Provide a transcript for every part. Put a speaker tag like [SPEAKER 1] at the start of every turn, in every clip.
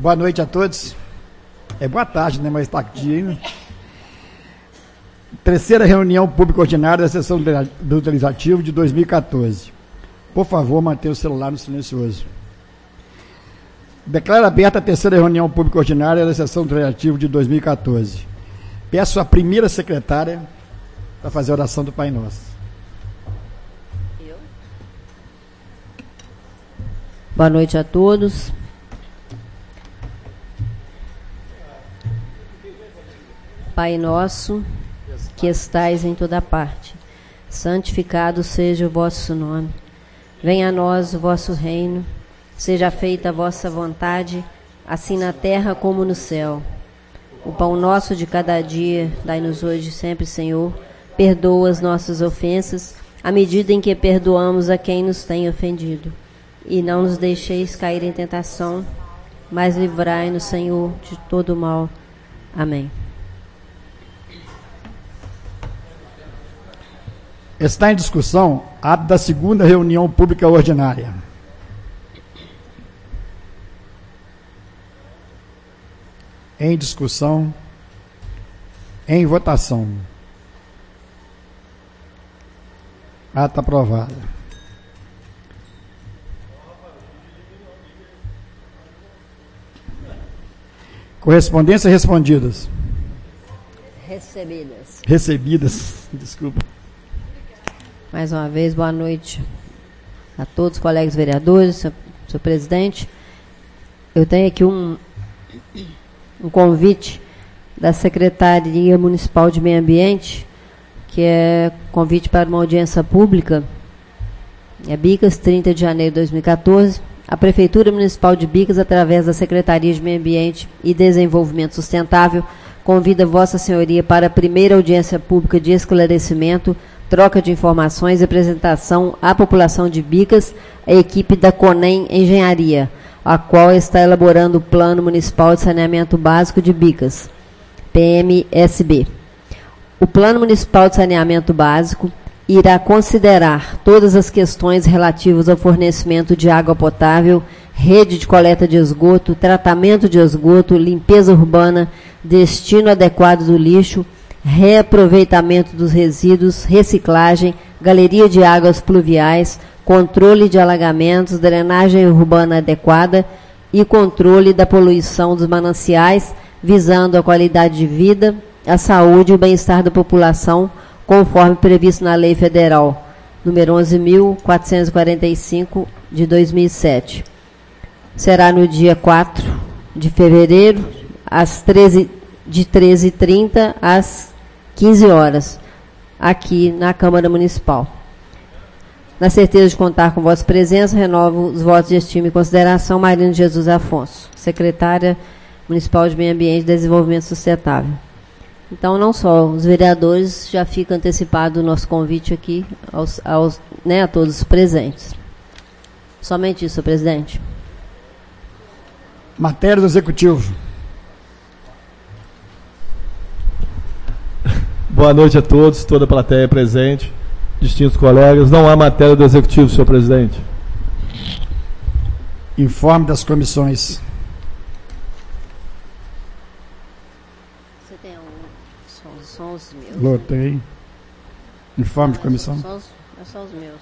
[SPEAKER 1] Boa noite a todos. Boa tarde, né? Mas está dia ainda. Terceira reunião pública ordinária da sessão do Legislativo de 2014. Por favor, mantenha o celular no silencioso. Declaro aberta a terceira reunião pública ordinária da sessão do Legislativo de 2014. Peço à primeira secretária para fazer a oração do Pai Nosso.
[SPEAKER 2] Boa noite a todos. Pai nosso, que estais em toda parte, santificado seja o vosso nome. Venha a nós o vosso reino, seja feita a vossa vontade, assim na terra como no céu. O pão nosso de cada dia, dai-nos hoje sempre, Senhor. Perdoa as nossas ofensas, à medida em que perdoamos a quem nos tem ofendido. E não nos deixeis cair em tentação, mas livrai-nos, Senhor, de todo o mal. Amém.
[SPEAKER 1] Está em discussão ato da segunda reunião pública ordinária. Em discussão, em votação. Ata aprovada. Correspondências respondidas. Recebidas, desculpa.
[SPEAKER 2] Mais uma vez, boa noite a todos os colegas vereadores, senhor presidente. Eu tenho aqui um convite da Secretaria Municipal de Meio Ambiente, que é convite para uma audiência pública. É Bicas, 30 de janeiro de 2014. A Prefeitura Municipal de Bicas, através da Secretaria de Meio Ambiente e Desenvolvimento Sustentável, convida Vossa Senhoria para a primeira audiência pública de esclarecimento, troca de informações e apresentação à população de Bicas, a equipe da CONEM Engenharia, a qual está elaborando o Plano Municipal de Saneamento Básico de Bicas, PMSB. O Plano Municipal de Saneamento Básico irá considerar todas as questões relativas ao fornecimento de água potável, rede de coleta de esgoto, tratamento de esgoto, limpeza urbana, destino adequado do lixo, reaproveitamento dos resíduos, reciclagem, galeria de águas pluviais, controle de alagamentos, drenagem urbana adequada e controle da poluição dos mananciais, visando a qualidade de vida, a saúde e o bem-estar da população, conforme previsto na Lei Federal número 11.445, de 2007. Será no dia 4 de fevereiro, de 13h30 às 15 horas, aqui na Câmara Municipal. Na certeza de contar com vossa presença, renovo os votos de estima e consideração. Marina Jesus Afonso, Secretária Municipal de Meio Ambiente e Desenvolvimento Sustentável. Então, não só os vereadores, já fica antecipado o nosso convite aqui a todos os presentes. Somente isso, senhor presidente.
[SPEAKER 1] Matéria do Executivo.
[SPEAKER 3] Boa noite a todos, toda a plateia presente, distintos colegas. Não há matéria do Executivo, senhor presidente.
[SPEAKER 1] Informe das comissões.
[SPEAKER 2] Você tem são os meus.
[SPEAKER 1] Lotei. Informe de comissão.
[SPEAKER 2] São os meus.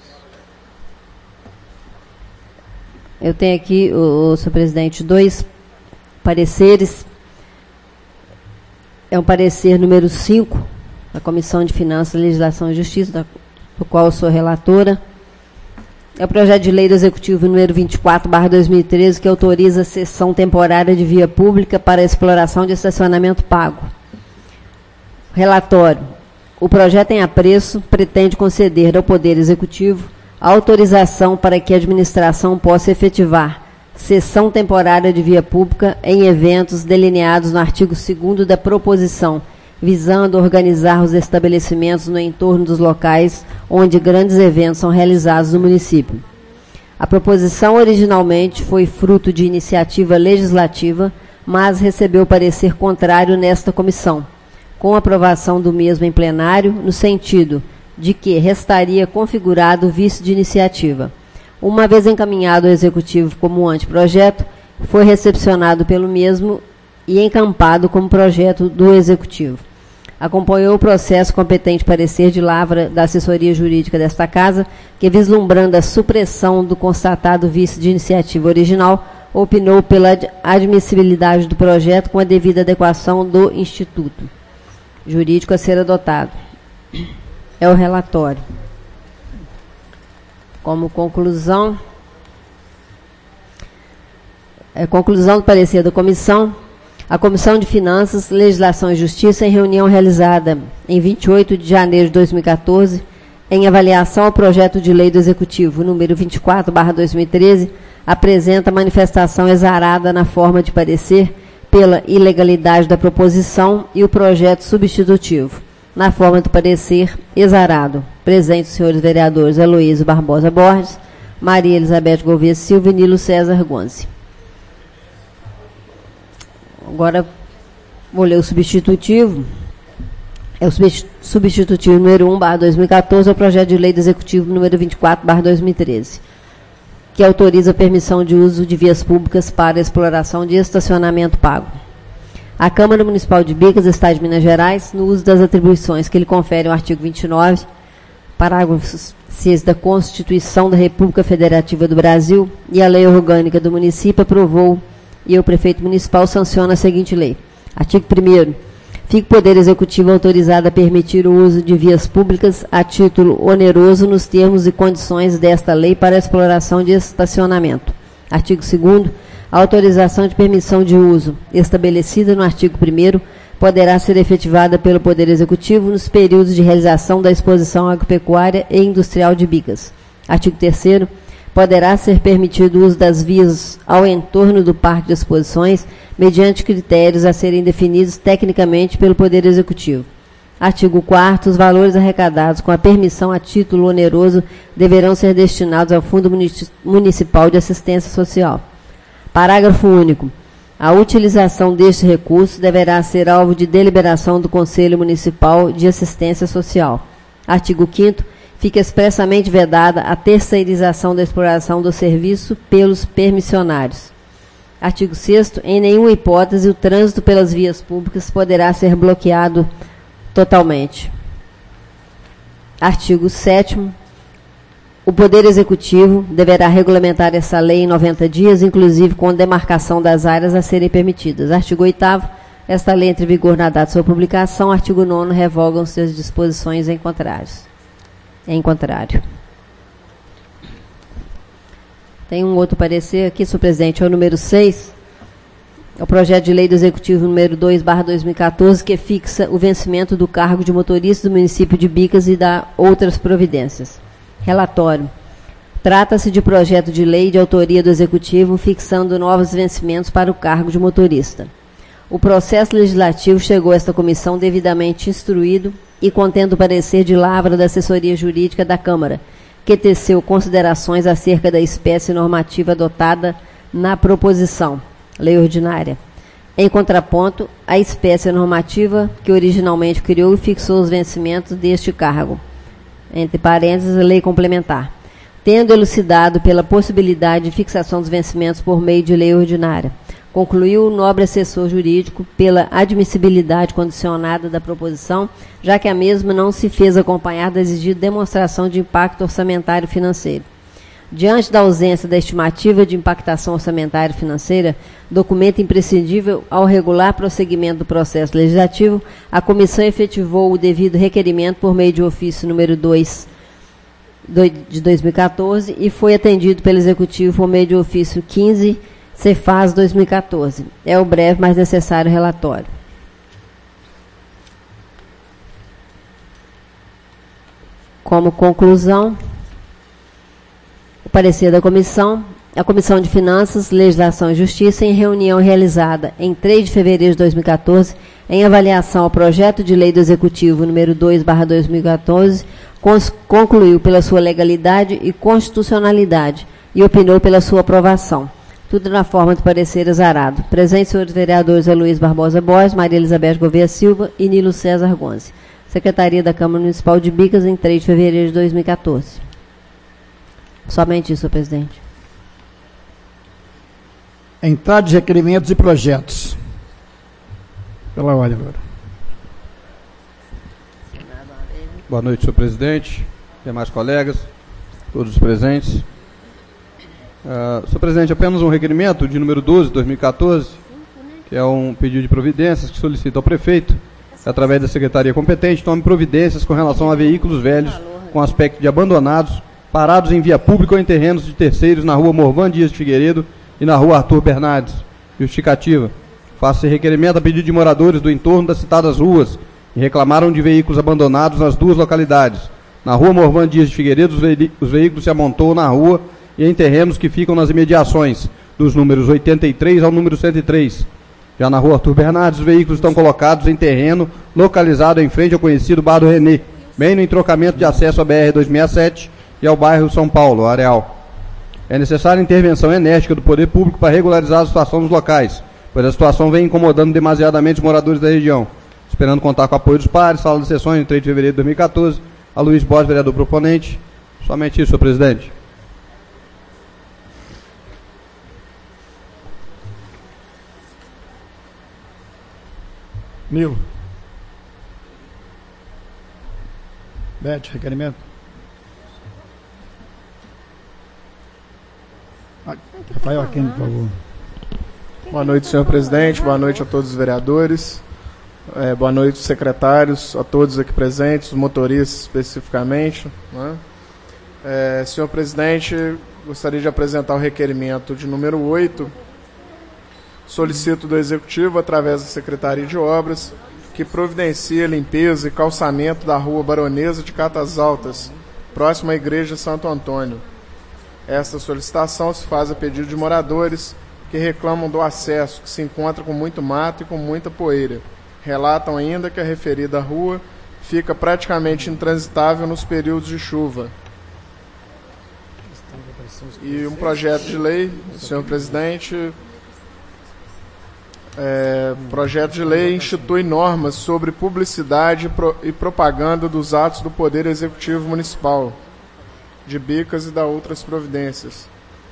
[SPEAKER 2] Eu tenho aqui, senhor presidente, 2 pareceres. É um parecer número 5, da Comissão de Finanças, Legislação e Justiça, do qual eu sou relatora. É o projeto de lei do Executivo número 24/2013, que autoriza a cessão temporária de via pública para a exploração de estacionamento pago. Relatório. O projeto em apreço pretende conceder ao Poder Executivo a autorização para que a administração possa efetivar cessão temporária de via pública em eventos delineados no artigo 2º da proposição, visando organizar os estabelecimentos no entorno dos locais onde grandes eventos são realizados no município. A proposição originalmente foi fruto de iniciativa legislativa, mas recebeu parecer contrário nesta comissão, com aprovação do mesmo em plenário, no sentido de que restaria configurado o vício de iniciativa. Uma vez encaminhado ao Executivo como anteprojeto, foi recepcionado pelo mesmo e encampado como projeto do Executivo. Acompanhou o processo competente parecer de lavra da assessoria jurídica desta Casa, que, vislumbrando a supressão do constatado vício de iniciativa original, opinou pela admissibilidade do projeto com a devida adequação do Instituto Jurídico a ser adotado. É o relatório. Como conclusão, conclusão do parecer da comissão, a Comissão de Finanças, Legislação e Justiça, em reunião realizada em 28 de janeiro de 2014, em avaliação ao projeto de lei do Executivo, número 24/2013, apresenta manifestação exarada na forma de parecer pela ilegalidade da proposição e o projeto substitutivo. Na forma do parecer exarado, presentes os senhores vereadores Aloysio Barbosa Borges, Maria Elizabeth Gouveia Silva e Nilo César Gonzi. Agora, vou ler o substitutivo. É o substitutivo número 1/2014 ao projeto de lei do Executivo número 24/2013, que autoriza a permissão de uso de vias públicas para exploração de estacionamento pago. A Câmara Municipal de Bicas, Estado de Minas Gerais, no uso das atribuições que lhe confere o artigo 29, parágrafo 6 da Constituição da República Federativa do Brasil e a Lei Orgânica do Município, aprovou e o prefeito municipal sanciona a seguinte lei. Artigo 1º. Fica o Poder Executivo autorizado a permitir o uso de vias públicas a título oneroso nos termos e condições desta lei para a exploração de estacionamento. Artigo 2º. A autorização de permissão de uso, estabelecida no artigo 1º, poderá ser efetivada pelo Poder Executivo nos períodos de realização da exposição agropecuária e industrial de Bicas. Artigo 3º. Poderá ser permitido o uso das vias ao entorno do Parque de Exposições, mediante critérios a serem definidos tecnicamente pelo Poder Executivo. Artigo 4º. Os valores arrecadados com a permissão a título oneroso deverão ser destinados ao Fundo Municipal de Assistência Social. Parágrafo único. A utilização deste recurso deverá ser alvo de deliberação do Conselho Municipal de Assistência Social. Artigo 5º. Fica expressamente vedada a terceirização da exploração do serviço pelos permissionários. Artigo 6º. Em nenhuma hipótese o trânsito pelas vias públicas poderá ser bloqueado totalmente. Artigo 7º. O Poder Executivo deverá regulamentar essa lei em 90 dias, inclusive com demarcação das áreas a serem permitidas. Artigo 8º. Esta lei entra em vigor na data de sua publicação. Artigo 9º. Revogam-se as disposições em contrário. Tem um outro parecer aqui, senhor presidente, é o número 6, é o projeto de lei do Executivo número 2/2014, que fixa o vencimento do cargo de motorista do município de Bicas e dá outras providências. Relatório. Trata-se de projeto de lei de autoria do Executivo fixando novos vencimentos para o cargo de motorista. O processo legislativo chegou a esta comissão devidamente instruído e contendo o parecer de lavra da assessoria jurídica da Câmara, que teceu considerações acerca da espécie normativa adotada na proposição, lei ordinária. Em contraponto, a espécie normativa que originalmente criou e fixou os vencimentos deste cargo, entre parênteses, lei complementar, tendo elucidado pela possibilidade de fixação dos vencimentos por meio de lei ordinária. Concluiu o nobre assessor jurídico pela admissibilidade condicionada da proposição, já que a mesma não se fez acompanhar da exigida demonstração de impacto orçamentário financeiro. Diante da ausência da estimativa de impactação orçamentária financeira, documento imprescindível ao regular prosseguimento do processo legislativo, a comissão efetivou o devido requerimento por meio de ofício número 2 de 2014 e foi atendido pelo Executivo por meio de ofício 15 Cefaz 2014. É o breve, mas necessário relatório. Como conclusão, o parecer da comissão, a Comissão de Finanças, Legislação e Justiça, em reunião realizada em 3 de fevereiro de 2014, em avaliação ao projeto de lei do Executivo número 2/2014, concluiu pela sua legalidade e constitucionalidade e opinou pela sua aprovação. Tudo na forma de parecer exarado. Presentes, senhores vereadores Aloysio Barbosa Borges, Maria Elizabeth Gouveia Silva e Nilo César Gonzi. Secretaria da Câmara Municipal de Bicas, em 3 de fevereiro de 2014. Somente isso, senhor presidente.
[SPEAKER 1] Entrada de requerimentos e projetos. Pela ordem agora.
[SPEAKER 4] Boa noite, senhor presidente, demais colegas, todos os presentes. Senhor presidente, apenas um requerimento de número 12, de 2014, que é um pedido de providências que solicita ao prefeito, através da secretaria competente, tome providências com relação a veículos velhos com aspecto de abandonados, parados em via pública ou em terrenos de terceiros na rua Morvan Dias de Figueiredo e na rua Arthur Bernardes. Justificativa. Faça requerimento a pedido de moradores do entorno das citadas ruas e reclamaram de veículos abandonados nas duas localidades. Na rua Morvan Dias de Figueiredo, os veículos se amontoam na rua e em terrenos que ficam nas imediações, dos números 83 ao número 103. Já na rua Arthur Bernardes, os veículos estão colocados em terreno localizado em frente ao conhecido Bar do Renê, bem no entrocamento de acesso à BR-267 e ao bairro São Paulo, Areal. É necessária intervenção enérgica do poder público para regularizar a situação dos locais, pois a situação vem incomodando demasiadamente os moradores da região. Esperando contar com o apoio dos pares, sala de sessões, em 3 de fevereiro de 2014, a Luiz Borges, vereador proponente. Somente isso, senhor presidente.
[SPEAKER 1] Nilo. Beth, requerimento. Rafael Aquino, por favor.
[SPEAKER 5] Boa noite, senhor presidente. Boa noite a todos os vereadores. Boa noite, secretários, a todos aqui presentes, os motoristas especificamente. Né? Senhor presidente, gostaria de apresentar o requerimento de número 8. Solicito do Executivo, através da Secretaria de Obras, que providencie a limpeza e calçamento da rua Baronesa de Catas Altas, próxima à Igreja Santo Antônio. Esta solicitação se faz a pedido de moradores que reclamam do acesso, que se encontra com muito mato e com muita poeira. Relatam ainda que a referida rua fica praticamente intransitável nos períodos de chuva. E um projeto de lei, senhor presidente, projeto de lei institui normas sobre publicidade e propaganda dos atos do Poder Executivo Municipal, de Bicas e da outras providências.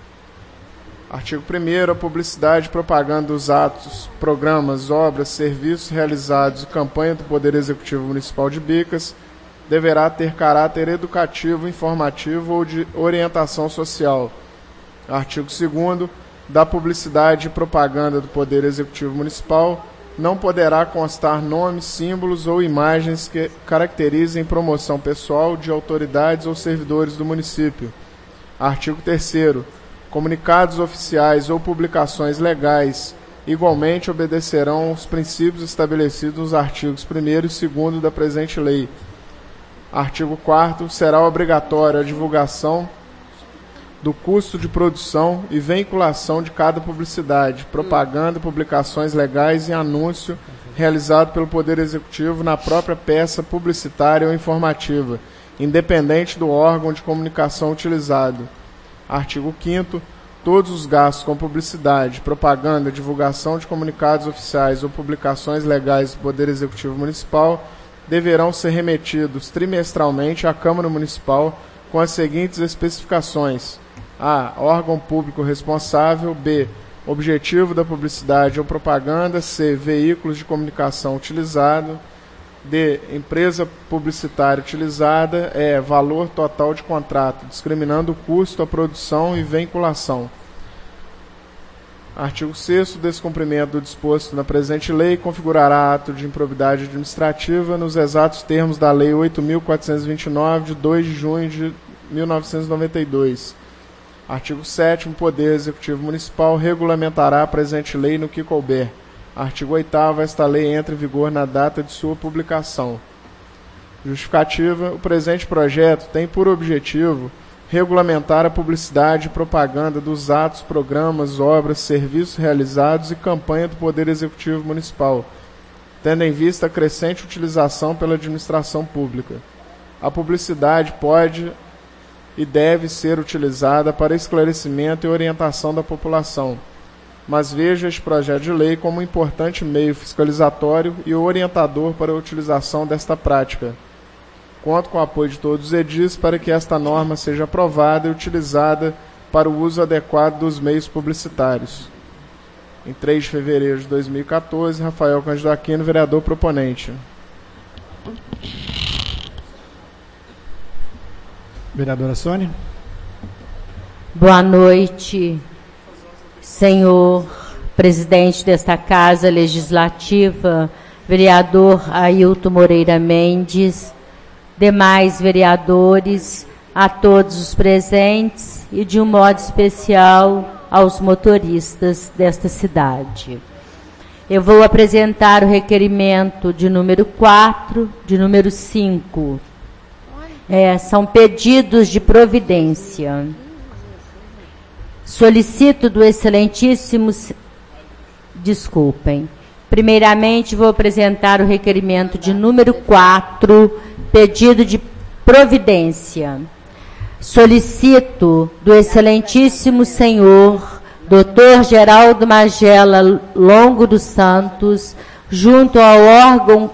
[SPEAKER 5] Artigo 1º, a publicidade e propaganda dos atos, programas, obras, serviços realizados e campanha do Poder Executivo Municipal de Bicas deverá ter caráter educativo, informativo ou de orientação social. Artigo 2º, da publicidade e propaganda do Poder Executivo Municipal não poderá constar nomes, símbolos ou imagens que caracterizem promoção pessoal de autoridades ou servidores do município. Artigo 3º. Comunicados oficiais ou publicações legais igualmente obedecerão aos princípios estabelecidos nos artigos 1º e 2º da presente lei. Artigo 4º. Será obrigatória a divulgação do custo de produção e vinculação de cada publicidade, propaganda, publicações legais e anúncio realizado pelo Poder Executivo na própria peça publicitária ou informativa, independente do órgão de comunicação utilizado. Artigo 5º. Todos os gastos com publicidade, propaganda, divulgação de comunicados oficiais ou publicações legais do Poder Executivo Municipal deverão ser remetidos trimestralmente à Câmara Municipal com as seguintes especificações: A. Órgão público responsável. B. Objetivo da publicidade ou propaganda. C. Veículos de comunicação utilizado. D. Empresa publicitária utilizada. E. Valor total de contrato, discriminando o custo, a produção e vinculação. Artigo 6º. O descumprimento do disposto na presente lei configurará ato de improbidade administrativa nos exatos termos da Lei 8.429, de 2 de junho de 1992. Artigo 7º. O Poder Executivo Municipal regulamentará a presente lei no que couber. Artigo 8º. Esta lei entra em vigor na data de sua publicação. Justificativa. O presente projeto tem por objetivo regulamentar a publicidade e propaganda dos atos, programas, obras, serviços realizados e campanha do Poder Executivo Municipal, tendo em vista a crescente utilização pela administração pública. A publicidade pode e deve ser utilizada para esclarecimento e orientação da população, mas veja este projeto de lei como um importante meio fiscalizatório e orientador para a utilização desta prática. Conto com o apoio de todos os edis para que esta norma seja aprovada e utilizada para o uso adequado dos meios publicitários. em 3 de fevereiro de 2014. Rafael Cândido Aquino, vereador proponente.
[SPEAKER 1] Vereadora Sônia.
[SPEAKER 6] Boa noite, senhor presidente desta Casa Legislativa, vereador Ailton Moreira Mendes, demais vereadores, a todos os presentes e, de um modo especial, aos motoristas desta cidade. Eu vou apresentar o requerimento de número 4, de número 5. São pedidos de providência. Solicito do excelentíssimo... Desculpem. Primeiramente, vou apresentar o requerimento de número 4, pedido de providência. Solicito do excelentíssimo senhor Dr. Geraldo Magela Longo dos Santos, junto ao órgão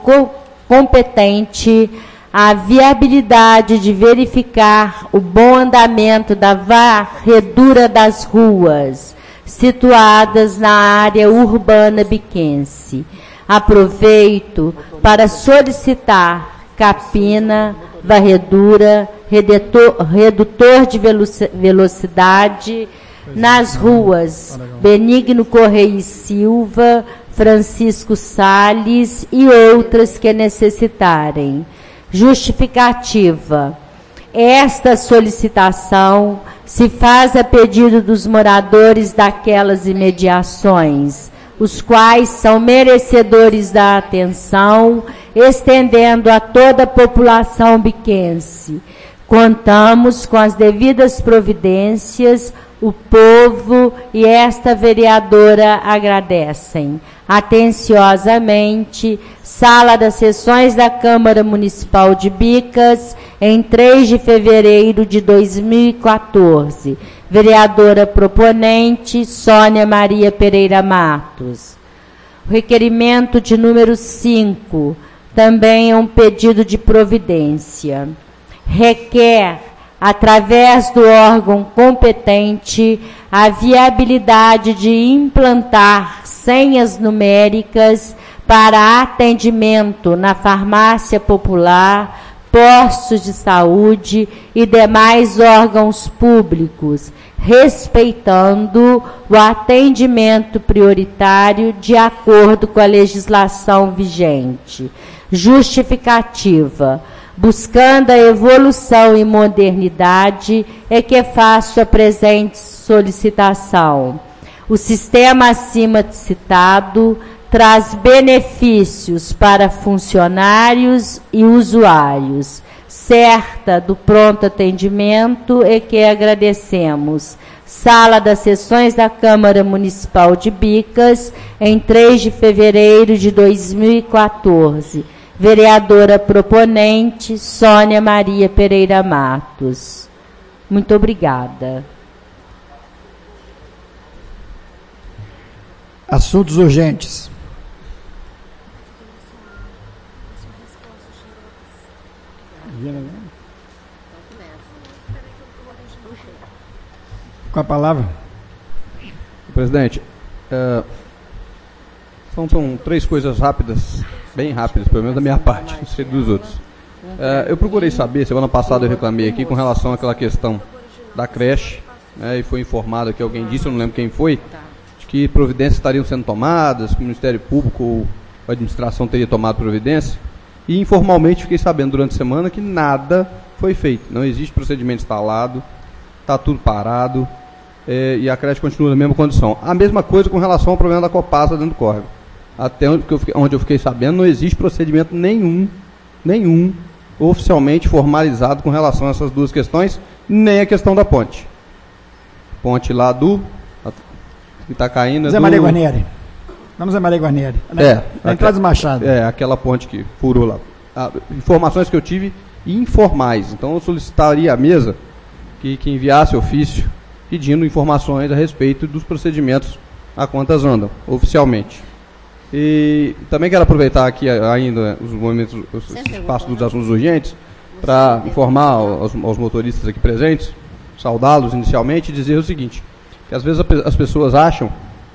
[SPEAKER 6] competente, a viabilidade de verificar o bom andamento da varredura das ruas situadas na área urbana biquense. Aproveito para solicitar capina, varredura, redutor de velocidade nas ruas Benigno Correia e Silva, Francisco Salles e outras que necessitarem. Justificativa. Esta solicitação se faz a pedido dos moradores daquelas imediações, os quais são merecedores da atenção, estendendo a toda a população biquense. Contamos com as devidas providências, o povo e esta vereadora agradecem. Atenciosamente, Sala das Sessões da Câmara Municipal de Bicas, em 3 de fevereiro de 2014. Vereadora proponente, Sônia Maria Pereira Matos. O requerimento de número 5, também é um pedido de providência. Requer, através do órgão competente, a viabilidade de implantar senhas numéricas para atendimento na farmácia popular, postos de saúde e demais órgãos públicos, respeitando o atendimento prioritário de acordo com a legislação vigente. Justificativa. Buscando a evolução e modernidade, é que faço a presente solicitação. O sistema acima citado traz benefícios para funcionários e usuários. Certa do pronto atendimento é que agradecemos. Sala das Sessões da Câmara Municipal de Bicas, em 3 de fevereiro de 2014. Vereadora proponente, Sônia Maria Pereira Matos. Muito obrigada.
[SPEAKER 1] Assuntos urgentes. Com a palavra.
[SPEAKER 4] Presidente, são 3 coisas rápidas, bem rápidas, pelo menos da minha parte, não sei dos outros. Eu procurei saber, semana passada eu reclamei aqui com relação àquela questão da creche, e foi informado que alguém disse, eu não lembro quem foi, de que providências estariam sendo tomadas, que o Ministério Público ou a administração teria tomado providência, e informalmente fiquei sabendo durante a semana que nada foi feito, não existe procedimento instalado, está tudo parado, e a creche continua na mesma condição. A mesma coisa com relação ao problema da Copasa dentro do córrego. Até onde eu fiquei sabendo, não existe procedimento nenhum oficialmente formalizado com relação a essas duas questões, nem a questão da ponte. Ponte lá que está caindo.
[SPEAKER 1] Zé Maria Guarnieri. Vamos a Maria Guarnieri. Na entrada do Machado.
[SPEAKER 4] Aquela ponte que furou lá. Informações que eu tive informais. Então eu solicitaria à mesa que enviasse ofício pedindo informações a respeito dos procedimentos a quantas andam, oficialmente. E também quero aproveitar aqui ainda os espaços dos assuntos urgentes para informar aos motoristas aqui presentes, saudá-los inicialmente e dizer o seguinte, que às vezes as pessoas acham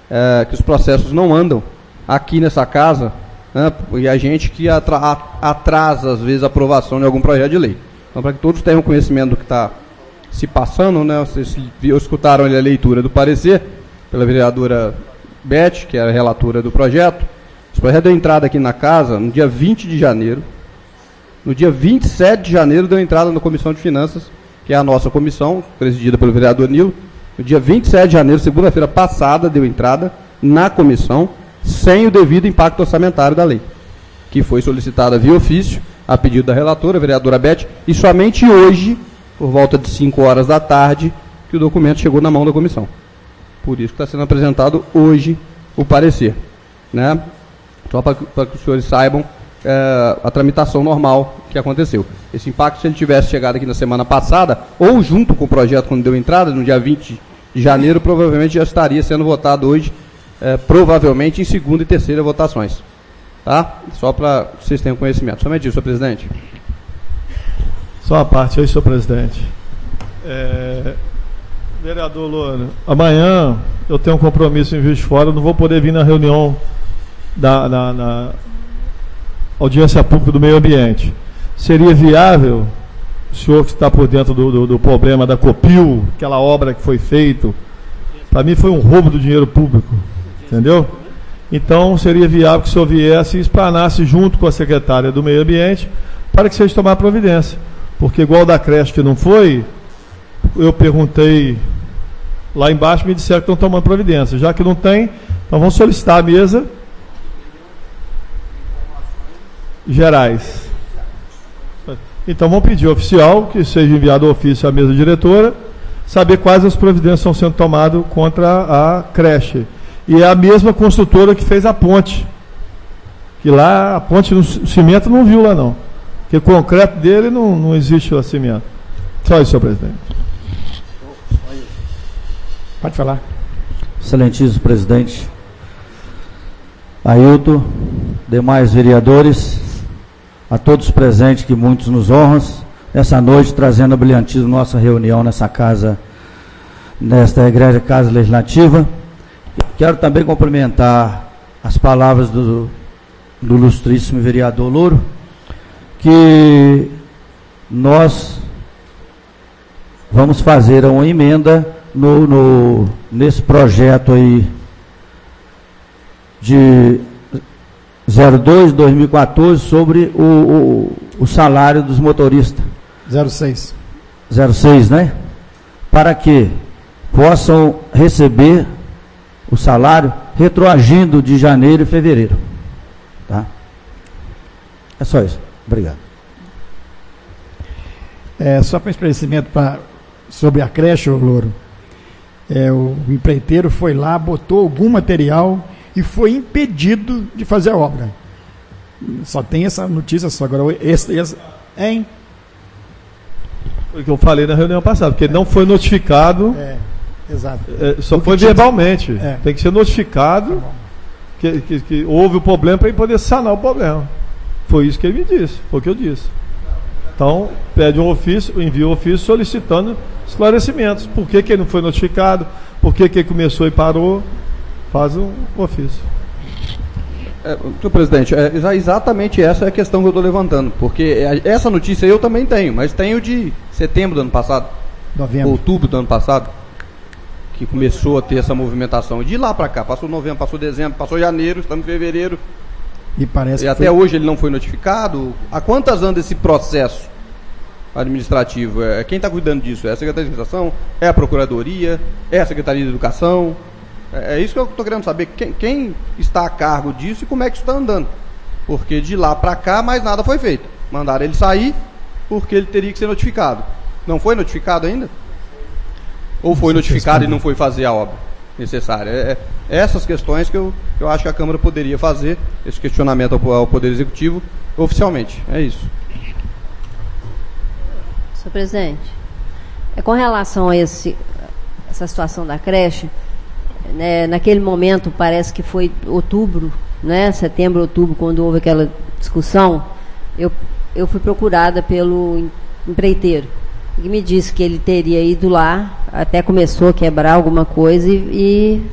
[SPEAKER 4] que os processos não andam aqui nessa casa, né, e a gente que atrasa, às vezes, a aprovação de algum projeto de lei. Então, para que todos tenham conhecimento do que está se passando, né, vocês escutaram ali a leitura do parecer pela vereadora Beth, que é a relatora do projeto. Esse projeto deu entrada aqui na casa no dia 20 de janeiro. No dia 27 de janeiro deu entrada na Comissão de Finanças, que é a nossa comissão, presidida pelo vereador Nilo. No dia 27 de janeiro, segunda-feira passada, deu entrada na comissão, sem o devido impacto orçamentário da lei, que foi solicitada via ofício, a pedido da relatora, a vereadora Beth, e somente hoje, por volta de 5 horas da tarde, que o documento chegou na mão da comissão. Por isso que está sendo apresentado hoje o parecer, né? Só para que os senhores saibam a tramitação normal que aconteceu. Esse impacto, se ele tivesse chegado aqui na semana passada, ou junto com o projeto quando deu entrada, no dia 20 de janeiro, provavelmente já estaria sendo votado hoje, provavelmente em segunda e terceira votações. Tá? Só para vocês tenham conhecimento. Somente isso, senhor presidente.
[SPEAKER 3] Só uma parte aí, senhor presidente. Vereador Loura, amanhã eu tenho um compromisso em Juiz de Fora, eu não vou poder vir na reunião na audiência pública do meio ambiente. Seria viável, o senhor que está por dentro do problema da Copil, aquela obra que foi feita, para mim foi um roubo do dinheiro público, entendeu? Então seria viável que o senhor viesse e explanasse junto com a secretária do meio ambiente para que vocês tomassem providência, porque igual da creche que não foi, eu perguntei lá embaixo, me disseram que estão tomando providência. Já que não tem, então vamos solicitar a mesa gerais. Então vamos pedir ao oficial que seja enviado ao ofício à mesa diretora, saber quais as providências estão sendo tomadas contra a creche. E é a mesma construtora que fez a ponte. Que lá a ponte no cimento não viu lá não. Porque o concreto dele não existe lá cimento. Só isso, senhor presidente.
[SPEAKER 1] Pode falar.
[SPEAKER 7] Excelentíssimo presidente Ailton, demais vereadores, a todos presentes, que muitos nos honram, essa noite trazendo a brilhantismo nossa reunião nessa casa, nesta Igreja Casa Legislativa. Quero também cumprimentar as palavras do ilustríssimo vereador Louro, que nós vamos fazer uma emenda nesse projeto aí de 02/2014 sobre o salário dos motoristas. 06, né? Para que possam receber o salário retroagindo de janeiro e fevereiro. Tá? É só isso. Obrigado.
[SPEAKER 1] Só para esclarecimento sobre a creche, Louro. O empreiteiro foi lá, botou algum material e foi impedido de fazer a obra. Só tem essa notícia só. Agora, hein?
[SPEAKER 3] Foi o que eu falei na reunião passada, porque não foi notificado.
[SPEAKER 1] Exato.
[SPEAKER 3] Só foi verbalmente. Tem que ser notificado que houve o problema para ele poder sanar o problema. Foi isso que ele me disse, foi o que eu disse. Então, pede um ofício, envia um ofício solicitando esclarecimentos. Por que ele não foi notificado? Por que ele começou e parou? Faz um ofício.
[SPEAKER 4] Senhor presidente, exatamente essa é a questão que eu estou levantando. Porque essa notícia eu também tenho, mas tenho de setembro do ano passado.
[SPEAKER 1] Novembro.
[SPEAKER 4] Outubro do ano passado, que começou a ter essa movimentação. De lá para cá, passou novembro, passou dezembro, passou janeiro, estamos em fevereiro.
[SPEAKER 1] E
[SPEAKER 4] até hoje ele não foi notificado. Há quantas anda esse processo administrativo? Quem está cuidando disso? É a Secretaria de Administração? É a Procuradoria? É a Secretaria de Educação? É isso que eu estou querendo saber. Quem está a cargo disso e como é que isso está andando? Porque de lá para cá mais nada foi feito. Mandaram ele sair porque ele teria que ser notificado. Não foi notificado ainda? Ou foi notificado e não foi fazer a obra necessária? Essas questões que eu acho que a Câmara poderia fazer, esse questionamento ao Poder Executivo, oficialmente. É isso.
[SPEAKER 2] Senhor presidente, com relação a essa situação da creche, né, naquele momento, parece que foi outubro, né, setembro, outubro, quando houve aquela discussão, eu fui procurada pelo empreiteiro, que me disse que ele teria ido lá, até começou a quebrar alguma coisa e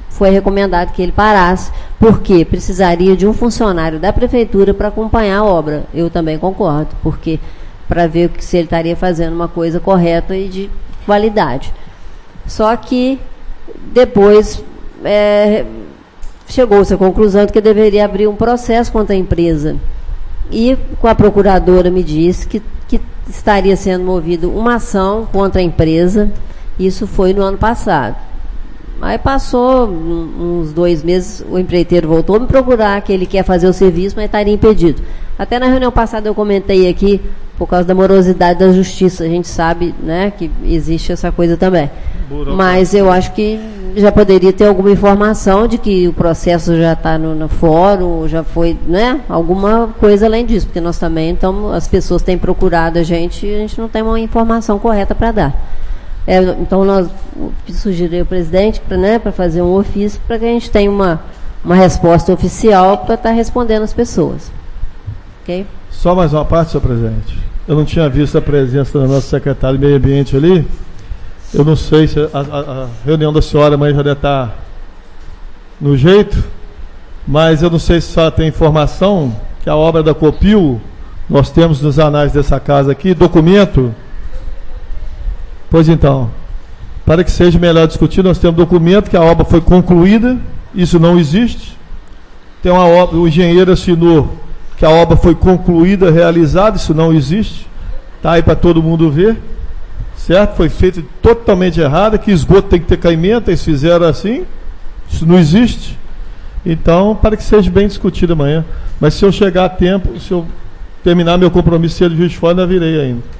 [SPEAKER 2] foi recomendado que ele parasse, porque precisaria de um funcionário da prefeitura para acompanhar a obra. Eu também concordo, porque para ver se ele estaria fazendo uma coisa correta e de qualidade. Só que depois chegou-se à conclusão de que deveria abrir um processo contra a empresa. E a procuradora me disse que estaria sendo movida uma ação contra a empresa. Isso foi no ano passado. Aí passou uns 2 meses, o empreiteiro voltou a me procurar, que ele quer fazer o serviço, mas estaria impedido. Até na reunião passada eu comentei aqui, por causa da morosidade da justiça, a gente sabe, né, que existe essa coisa também. Mas eu acho que já poderia ter alguma informação de que o processo já está no fórum, já foi, né, alguma coisa além disso, porque nós também, então, as pessoas têm procurado a gente e a gente não tem uma informação correta para dar. Então, nós sugeri ao presidente para fazer um ofício para que a gente tenha uma resposta oficial para estar respondendo as pessoas. Ok?
[SPEAKER 3] Só mais uma parte, senhor presidente. Eu não tinha visto a presença da nossa secretária de Meio Ambiente ali. Eu não sei se a reunião da senhora amanhã já deve estar no jeito, mas eu não sei se só tem informação que a obra da Copil, nós temos nos anais dessa casa aqui, documento. Pois então, para que seja melhor discutido, nós temos documento que a obra foi concluída, isso não existe. Tem uma obra, o engenheiro assinou que a obra foi concluída, realizada, isso não existe. Está aí para todo mundo ver, certo? Foi feito totalmente errado, que esgoto tem que ter caimento, eles fizeram assim, isso não existe. Então, para que seja bem discutido amanhã. Mas se eu chegar a tempo, se eu terminar meu compromisso cedo de Juiz de Fora, ainda virei ainda.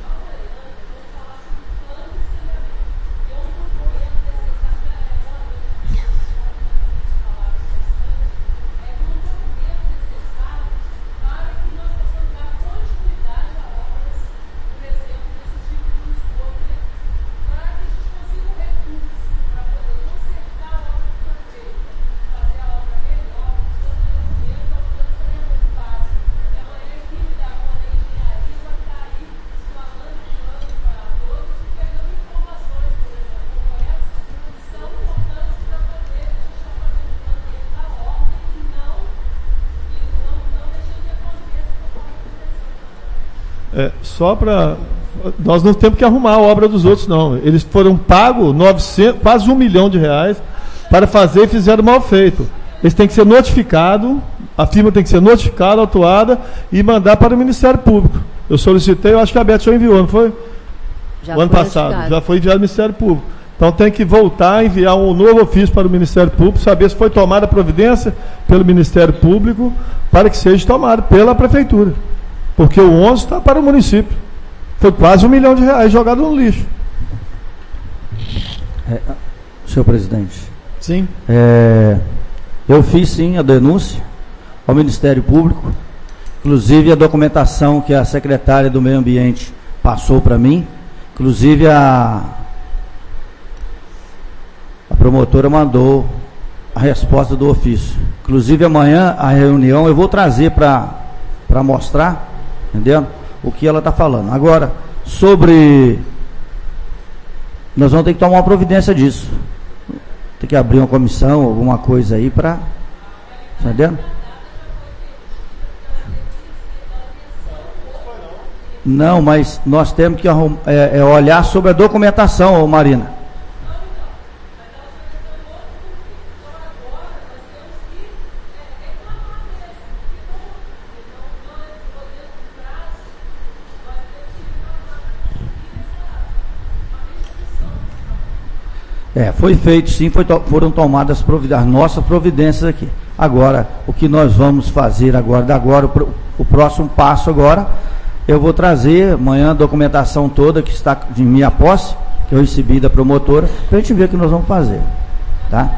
[SPEAKER 3] Só para... Nós não temos que arrumar a obra dos outros, não. Eles foram pagos quase R$1 milhão para fazer e fizeram mal feito. Eles têm que ser notificados, a firma tem que ser notificada, autuada e mandar para o Ministério Público. Eu solicitei, eu acho que a Beth já enviou, não foi? O ano passado. Já foi enviado ao Ministério Público. Então tem que voltar a enviar um novo ofício para o Ministério Público, saber se foi tomada a providência pelo Ministério Público para que seja tomado pela Prefeitura. Porque o 11 está para o município. Foi quase R$1 milhão jogado no lixo.
[SPEAKER 7] Senhor presidente.
[SPEAKER 1] Sim.
[SPEAKER 7] Eu fiz sim a denúncia ao Ministério Público. Inclusive a documentação que a secretária do Meio Ambiente passou para mim. Inclusive a promotora mandou a resposta do ofício. Inclusive amanhã a reunião eu vou trazer para mostrar, entendeu? O que ela está falando. Agora, sobre... Nós vamos ter que tomar uma providência disso. Tem que abrir uma comissão, alguma coisa aí para... Entendeu? Não, mas nós temos que olhar sobre a documentação, Marina. Foi feito sim, foram tomadas as nossas providências aqui. Agora, o que nós vamos fazer agora, o próximo passo agora, eu vou trazer amanhã a documentação toda que está de minha posse, que eu recebi da promotora, para a gente ver o que nós vamos fazer. Tá?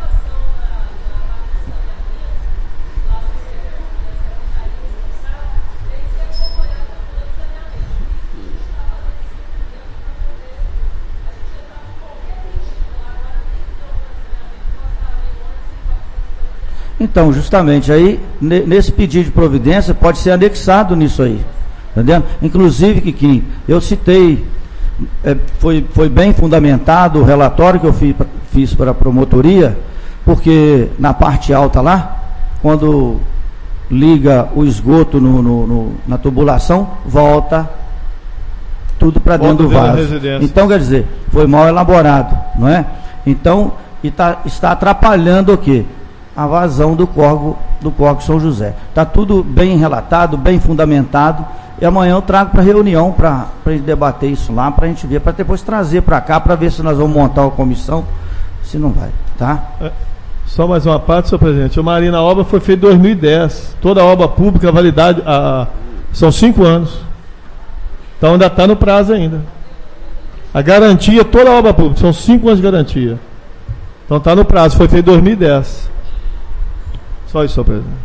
[SPEAKER 7] Então, justamente, aí, nesse pedido de providência, pode ser anexado nisso aí, entendeu? Inclusive, Kikin, eu citei, foi bem fundamentado o relatório que eu fiz para a promotoria, porque na parte alta lá, quando liga o esgoto na tubulação, volta tudo para dentro do vaso. Então, quer dizer, foi mal elaborado, não é? Então, está atrapalhando o quê? A vazão do córrego São José. Está tudo bem relatado, bem fundamentado, e amanhã eu trago para reunião para a gente debater isso lá, para a gente ver, para depois trazer para cá, para ver se nós vamos montar uma comissão, se não vai, tá?
[SPEAKER 3] Só mais uma parte, senhor presidente. A Marina, a obra foi feita em 2010. Toda a obra pública, a validade, são 5 anos. Então ainda está no prazo ainda. A garantia, toda a obra pública, são 5 anos de garantia. Então está no prazo, foi feito em 2010. Só isso, senhor presidente.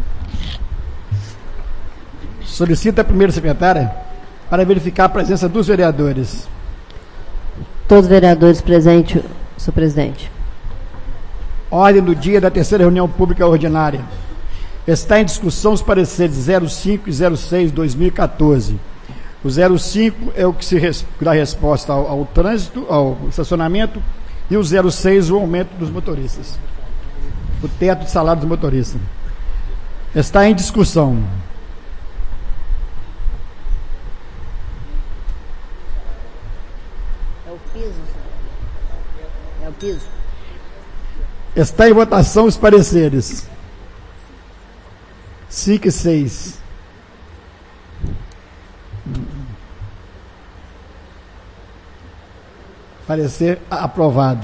[SPEAKER 1] Solicita a primeira secretária para verificar a presença dos vereadores.
[SPEAKER 2] Todos os vereadores presentes, senhor presidente.
[SPEAKER 1] Ordem do dia da terceira reunião pública ordinária. Está em discussão os pareceres 05 e 06 de 2014. O 05 é o que se dá resposta ao trânsito, ao estacionamento, e o 06 o aumento dos motoristas. O teto de salário dos motoristas. Está em discussão.
[SPEAKER 2] É o piso. É o piso.
[SPEAKER 1] Está em votação os pareceres 5 e 6. Parecer aprovado.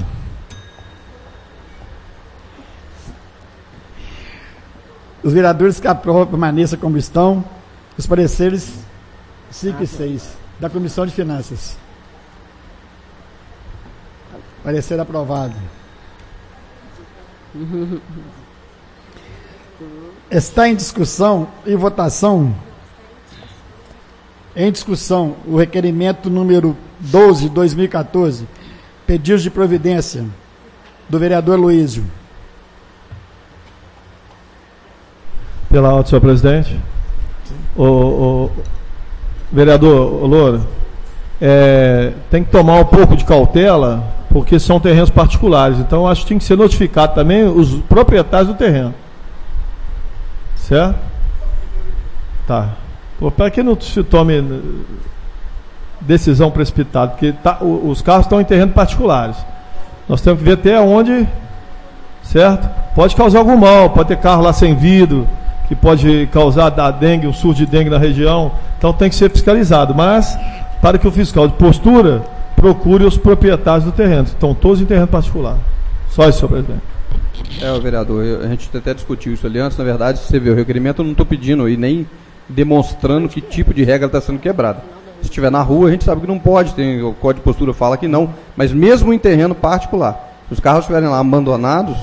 [SPEAKER 1] Os vereadores que aprovam permaneçam como estão. Os pareceres 5 e 6 da Comissão de Finanças. Parecer aprovado. Está em discussão e votação, o requerimento número 12 de 2014, pedidos de providência do vereador Luísio.
[SPEAKER 3] Pela ordem, senhor presidente. O vereador Loura, tem que tomar um pouco de cautela, porque são terrenos particulares. Então, acho que tem que ser notificado também os proprietários do terreno. Certo? Tá. Para que não se tome decisão precipitada, porque os carros estão em terrenos particulares. Nós temos que ver até onde, certo? Pode causar algum mal, pode ter carro lá sem vidro, que pode causar dengue, um surto de dengue na região. Então tem que ser fiscalizado. Mas, para que o fiscal de postura procure os proprietários do terreno. Estão todos em terreno particular. Só isso, senhor presidente.
[SPEAKER 4] Vereador, a gente até discutiu isso ali antes. Na verdade, se você vê o requerimento, eu não estou pedindo e nem demonstrando que tipo de regra está sendo quebrada. Se estiver na rua, a gente sabe que não pode, o Código de Postura fala que não, mas mesmo em terreno particular, se os carros estiverem lá abandonados,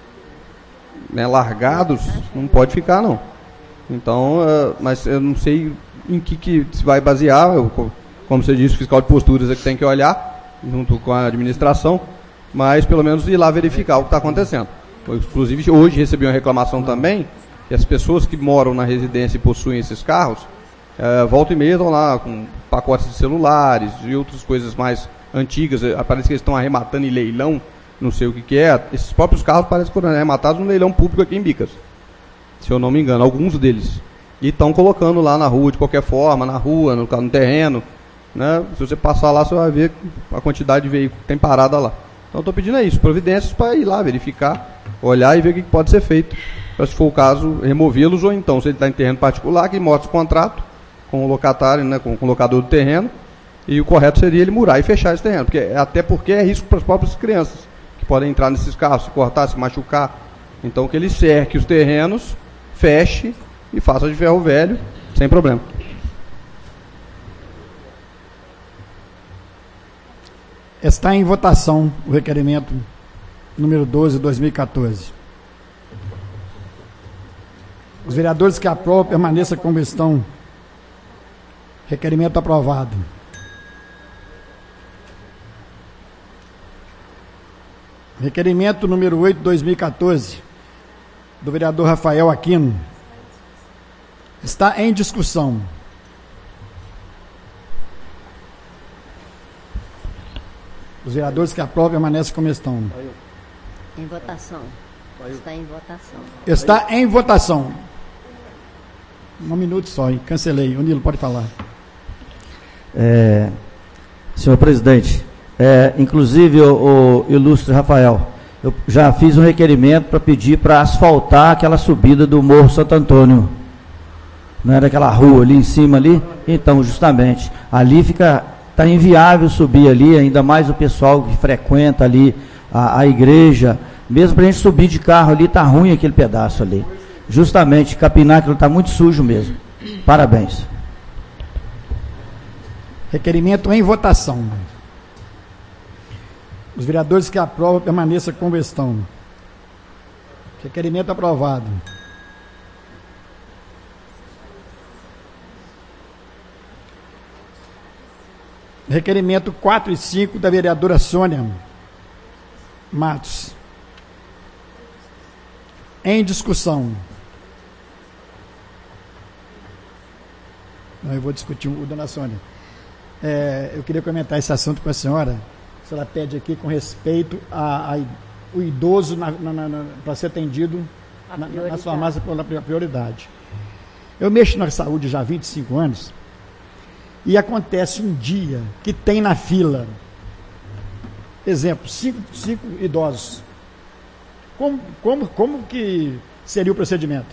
[SPEAKER 4] né, largados, não pode ficar, não. Então, mas eu não sei em que se vai basear, como você disse, o fiscal de posturas é que tem que olhar, junto com a administração, mas pelo menos ir lá verificar o que está acontecendo. Inclusive, hoje recebi uma reclamação também, que as pessoas que moram na residência e possuem esses carros, volta e meia estão lá com pacotes de celulares e outras coisas mais antigas, parece que eles estão arrematando em leilão, não sei o que é. Esses próprios carros parecem que foram arrematados no leilão público aqui em Bicas, se eu não me engano, alguns deles. E estão colocando lá na rua de qualquer forma, na rua, no terreno, né? Se você passar lá, você vai ver a quantidade de veículos que tem parada lá. Então, estou pedindo isso, providências para ir lá verificar, olhar e ver o que pode ser feito, para, se for o caso, removê-los, ou então, se ele está em terreno particular, que mostre o contrato com o locatário, né, com o locador do terreno, e o correto seria ele murar e fechar esse terreno, até porque é risco para as próprias crianças, que podem entrar nesses carros, se cortar, se machucar. Então, que ele cerque os terrenos, feche e faça de ferro velho, sem problema.
[SPEAKER 1] Está em votação o requerimento número 12 de 2014. Os vereadores que aprovam permaneçam como estão. Requerimento aprovado. Requerimento número 8 de 2014, do vereador Rafael Aquino. Está em discussão. Os vereadores que aprovam permanecem como estão.
[SPEAKER 2] Em votação. Está em votação.
[SPEAKER 1] Está em votação. Um minuto só, hein? Cancelei. O Nilo pode falar.
[SPEAKER 7] Senhor presidente, inclusive o ilustre Rafael, eu já fiz um requerimento para pedir para asfaltar aquela subida do Morro Santo Antônio. Não era aquela rua ali em cima ali? Então, justamente, ali está inviável subir ali, ainda mais o pessoal que frequenta ali a igreja, mesmo para a gente subir de carro ali, está ruim aquele pedaço ali. Justamente, capinar aquilo está muito sujo mesmo. Parabéns.
[SPEAKER 1] Requerimento em votação. Os vereadores que aprovam permaneçam como estão. Requerimento aprovado. Requerimento 4 e 5 da vereadora Sônia Matos. Em discussão. Eu vou discutir o dona Sônia. Eu queria comentar esse assunto com a senhora. A senhora pede aqui com respeito o idoso para ser atendido na farmácia pela prioridade. Eu mexo na saúde já há 25 anos e acontece um dia que tem na fila, exemplo, 5 idosos. Como que seria o procedimento?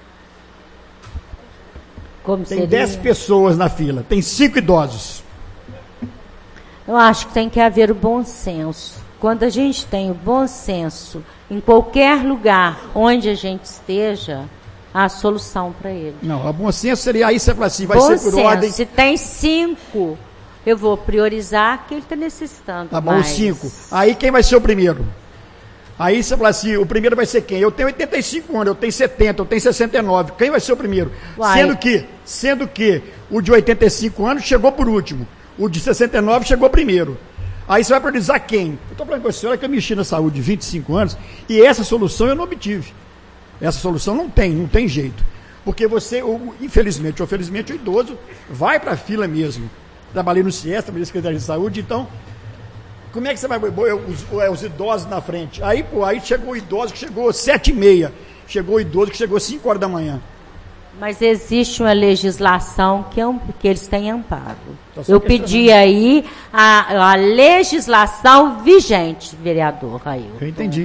[SPEAKER 6] Como
[SPEAKER 1] tem
[SPEAKER 6] seria?
[SPEAKER 1] 10 pessoas na fila, tem 5 idosos.
[SPEAKER 6] Eu acho que tem que haver o bom senso. Quando a gente tem o bom senso, em qualquer lugar onde a gente esteja, há solução para ele.
[SPEAKER 1] Não, o bom senso seria aí você fala assim, vai
[SPEAKER 6] bom
[SPEAKER 1] ser por
[SPEAKER 6] senso.
[SPEAKER 1] ordem.
[SPEAKER 6] Se tem 5, eu vou priorizar que ele está necessitando.
[SPEAKER 1] Tá bom,
[SPEAKER 6] mais.
[SPEAKER 1] 5. Aí quem vai ser o primeiro? Aí você fala assim, o primeiro vai ser quem? Eu tenho 85 anos, eu tenho 70, eu tenho 69. Quem vai ser o primeiro? Sendo que o de 85 anos chegou por último. O de 69 chegou primeiro. Aí você vai priorizar quem? Eu estou falando com a senhora que eu mexi na saúde de 25 anos e essa solução eu não obtive. Essa solução não tem jeito. Porque você, infelizmente ou felizmente, o idoso vai para a fila mesmo. Trabalhei no CIES, trabalhei na Secretaria de Saúde, então, como é que você vai os idosos na frente? Aí chegou o idoso que chegou 7h30, chegou o idoso que chegou 5 horas da manhã.
[SPEAKER 6] Mas existe uma legislação que eles têm amparo. Eu pedi aí a legislação vigente, vereador Rail.
[SPEAKER 1] Eu entendi.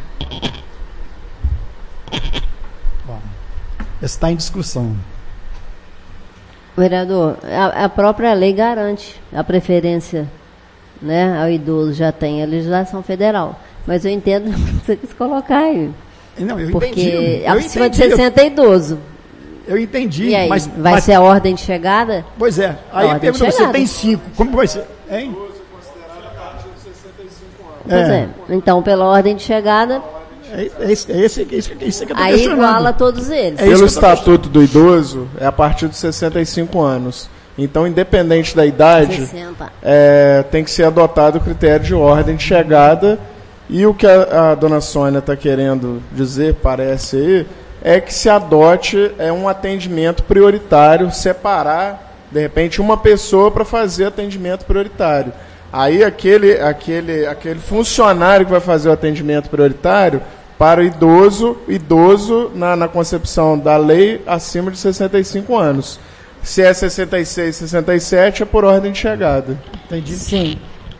[SPEAKER 1] Bom, está em discussão.
[SPEAKER 2] Vereador, a própria lei garante a preferência, né, ao idoso, já tem a legislação federal. Mas eu entendo que você quis colocar aí.
[SPEAKER 1] Não, eu
[SPEAKER 2] porque
[SPEAKER 1] entendi.
[SPEAKER 2] acima de 60 é idoso.
[SPEAKER 1] Eu entendi.
[SPEAKER 2] E aí,
[SPEAKER 1] mas
[SPEAKER 2] vai ser a ordem de chegada?
[SPEAKER 1] Pois é. Aí eu pergunto, você tem 5. Como vai ser? Hein?
[SPEAKER 2] Pois é. Então, pela ordem de chegada...
[SPEAKER 1] É isso que eu estou questionando.
[SPEAKER 2] Aí iguala todos eles.
[SPEAKER 5] Pelo Estatuto do Idoso, é a partir de 65 anos. Então, independente da idade, tem que ser adotado o critério de ordem de chegada. E o que a dona Sônia está querendo dizer, parece aí, é que se adote um atendimento prioritário, separar, de repente, uma pessoa para fazer atendimento prioritário. Aí aquele funcionário que vai fazer o atendimento prioritário para o idoso na concepção da lei acima de 65 anos. Se é 66, 67, é por ordem de chegada.
[SPEAKER 6] Entendi? Sim.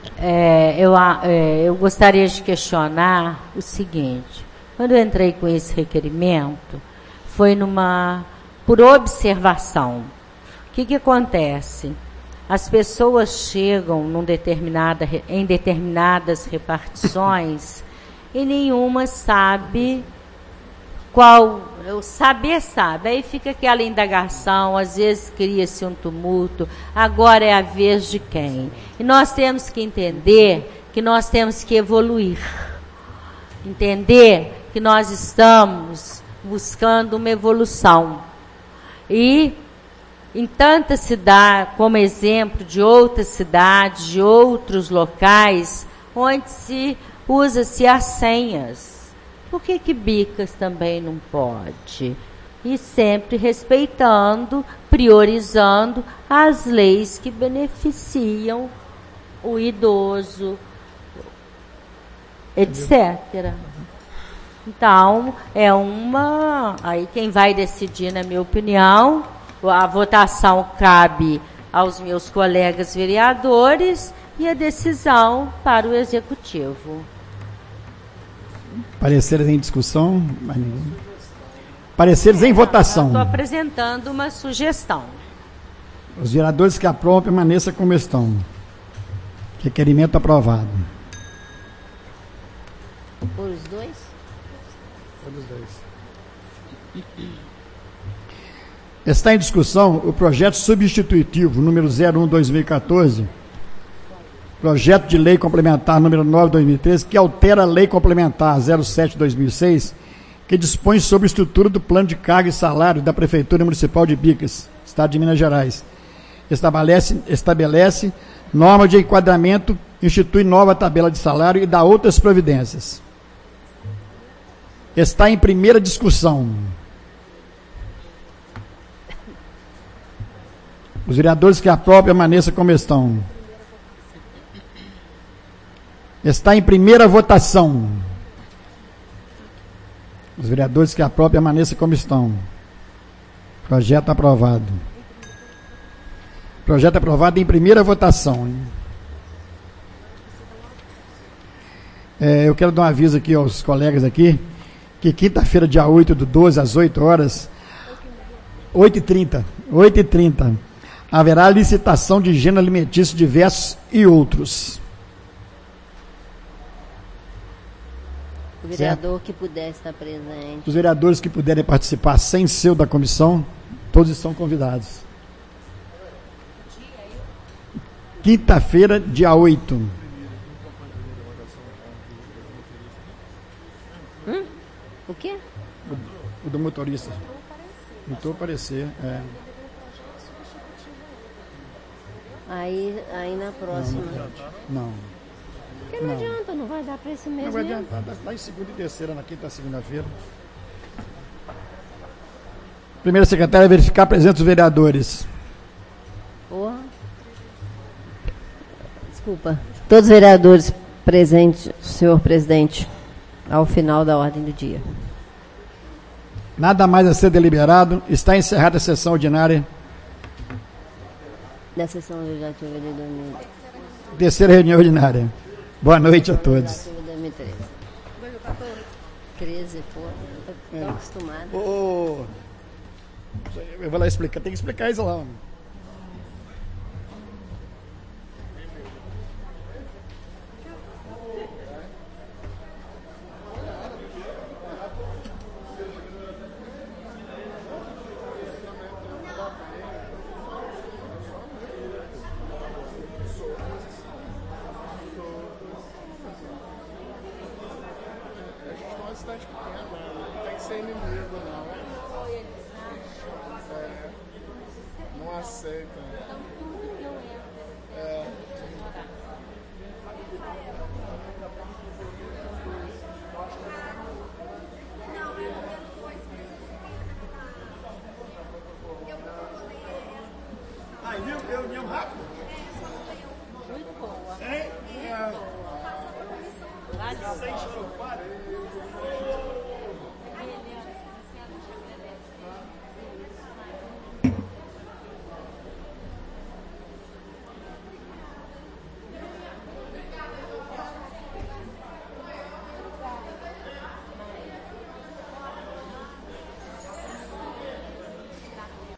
[SPEAKER 6] Eu gostaria de questionar o seguinte. Quando eu entrei com esse requerimento, foi por observação. O que acontece? As pessoas chegam em determinadas repartições e nenhuma sabe qual. Sabe. Aí fica aquela indagação, às vezes cria-se um tumulto, agora é a vez de quem? E nós temos que entender que nós temos que evoluir. Entender que nós estamos buscando uma evolução. E em tantas cidades, como exemplo de outras cidades, de outros locais, onde usa-se as senhas. Por que Bicas também não pode? E sempre respeitando, priorizando as leis que beneficiam o idoso, etc. Então, aí quem vai decidir, na minha opinião, a votação cabe aos meus colegas vereadores e a decisão para o Executivo.
[SPEAKER 1] Pareceres em discussão? Pareceres em votação.
[SPEAKER 6] Estou apresentando uma sugestão.
[SPEAKER 1] Os vereadores que aprovam permaneçam como estão. Requerimento aprovado.
[SPEAKER 2] Por os dois?
[SPEAKER 1] Por os dois. Está em discussão o projeto substitutivo número 01/2014, projeto de lei complementar número 9/2013, que altera a lei complementar 07/2006, que dispõe sobre a estrutura do plano de carga e salário da Prefeitura Municipal de Bicas, Estado de Minas Gerais. Estabelece norma de enquadramento, institui nova tabela de salário e dá outras providências. Está em primeira discussão. Os vereadores que aprovam permaneçam como estão. Está em primeira votação. Os vereadores que aprovam permaneçam como estão. Projeto aprovado. Projeto aprovado em primeira votação. Eu quero dar um aviso aqui aos colegas aqui, que quinta-feira, dia 8/12, às 8 horas, 8h30, haverá licitação de gênero alimentício diversos e outros.
[SPEAKER 2] O vereador que puder estar presente.
[SPEAKER 1] Os vereadores que puderem participar sem ser da comissão, todos estão convidados. Quinta-feira, dia 8.
[SPEAKER 2] O quê?
[SPEAKER 1] O do motorista. Não estou aparecer.
[SPEAKER 2] Aí na próxima.
[SPEAKER 1] Não.
[SPEAKER 2] Porque não adianta, não vai dar para esse mês.
[SPEAKER 1] Não vai adiantar, lá em segunda e terceira, na quinta e segunda-feira. Primeira secretária, verificar a presença dos vereadores.
[SPEAKER 2] Porra. Desculpa. Todos os vereadores presentes, senhor presidente, ao final da ordem do dia.
[SPEAKER 1] Nada mais a ser deliberado. Está encerrada a sessão ordinária.
[SPEAKER 2] Da sessão legislativa de 2013.
[SPEAKER 1] Terceira reunião ordinária. Boa noite a todos.
[SPEAKER 2] 2013. 13, pô. Estou acostumada.
[SPEAKER 1] Eu vou lá explicar. Tem que explicar isso lá, mano. Reunião rápida?
[SPEAKER 6] Muito boa.
[SPEAKER 1] Hein?
[SPEAKER 6] Lá de